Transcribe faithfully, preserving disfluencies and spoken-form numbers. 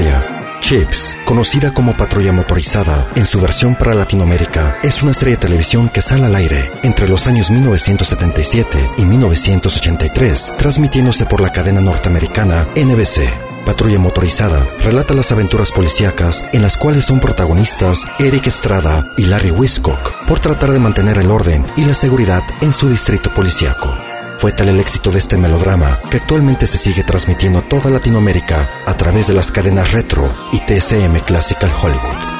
historia. Chips, conocida como Patrulla Motorizada en su versión para Latinoamérica, es una serie de televisión que sale al aire entre los años mil novecientos setenta y siete y mil novecientos ochenta y tres, transmitiéndose por la cadena norteamericana N B C. Patrulla Motorizada relata las aventuras policíacas en las cuales son protagonistas Eric Estrada y Larry Wiscock por tratar de mantener el orden y la seguridad en su distrito policíaco. Fue tal el éxito de este melodrama que actualmente se sigue transmitiendo a toda Latinoamérica a través de las cadenas Retro y T S M Classical Hollywood.